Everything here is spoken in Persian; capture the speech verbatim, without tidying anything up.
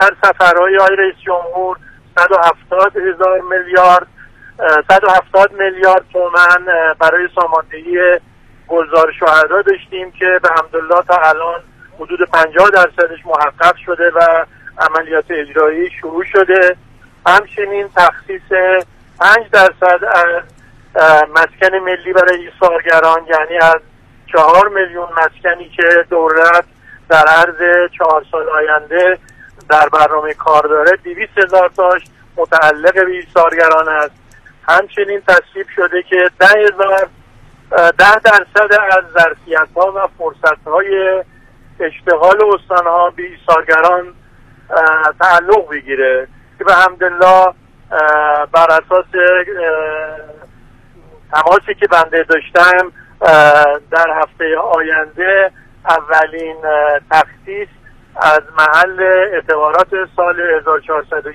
در سفرهای آقای رئیس جمهور صد و هفتاد هزار میلیارد صد و هفتاد میلیارد تومان برای ساماندهی گلزار شهدا داشتیم که به حمدالله تا الان حدود پنجاه درصدش محقق شده و عملیات اجرایی شروع شده. همچنین تخصیص پنج درصد از مسکن ملی برای ایثارگران، یعنی از چهار میلیون مسکنی که دولت در عرض چهار سال آینده در برنامه کار داره، دویست هزار تاش متعلق به ایثارگران است. همچنین تصویب شده که ده هزار ده درصد از ظرفیت‌ها و فرصت‌های اشتغال استان‌ها به ایثارگران تعلق بگیره که به حمدالله بر اساس تماسی که بنده داشتم در هفته آینده اولین تخصیص از محل اعتبارات سال هزار و چهارصد